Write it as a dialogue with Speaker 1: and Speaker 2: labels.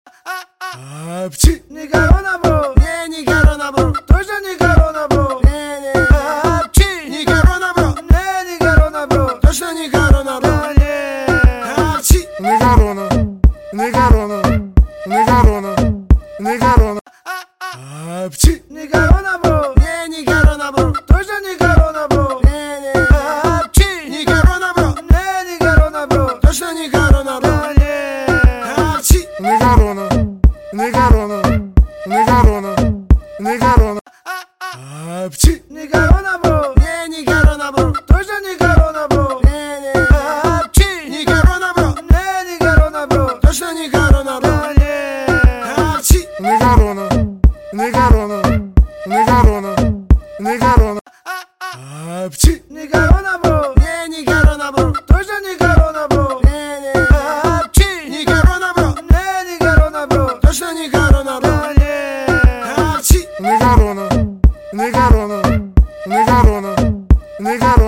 Speaker 1: Апчи! Не корона, бро! Не корона, бро! Точно не корона, бро! Апчи! Не корона, бро! Не корона, бро! Точно не корона, бро! Апчи! Не корона! Не корона! Не корона! Не корона! Апчи! Не корона, бро! Не корона, бро! Точно не корона, бро! Апчи! Не корона, бро! Не корона, бро! Точно не корона, бро! Апчи! Не корона! Не корона! Не корона! Не корона! Апчи! Не корона, бро! Не корона, бро! Точно не корона, бро! Апчи! Не корона, бро! Не корона, бро! Точно не корона, бро! Апчи! Не корона! Не корона! Не корона! Не корона! Апчи! Не корона, бро! Не корона, бро! Точно не корона, бро! Апчи! Не корона, бро! Не корона, бро! Точно не корона, бро! Апчи! Не корона! Не корона! Не корона! Не корона!